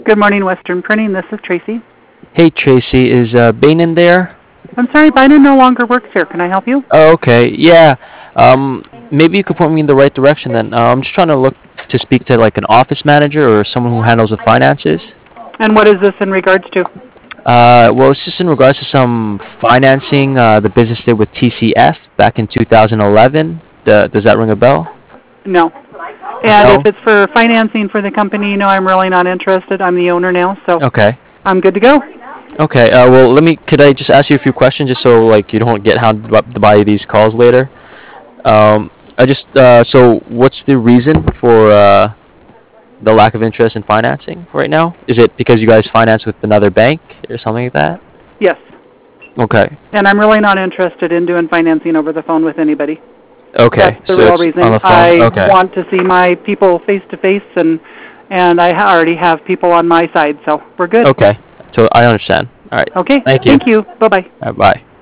Good morning, Western Printing. This is Tracy. Hey Tracy, is Bain in there? I'm sorry, Biden no longer works here. Can I help you? Oh, okay, yeah. Maybe you could point me in the right direction then. I'm just trying to look to speak to like an office manager or someone who handles the finances. And what is this in regards to? Well, it's just in regards to some financing the business did with TCF back in 2011. Does that ring a bell? No. And if No? it's for financing for the company, no, I'm really not interested. I'm the owner now, so Okay. I'm good to go. Okay. Well, could I just ask you a few questions just so like you don't get hounded by these calls later? So what's the reason for the lack of interest in financing right now? Is it because you guys finance with another bank or something like that? Yes. Okay. And I'm really not interested in doing financing over the phone with anybody. Okay. That's the So real it's on reason. the phone. I Okay. want to see my people face to face, and I already have people on my side, so we're good. Okay. So I understand. All right. Okay. Thank you. Thank you. Bye-bye. All right, bye.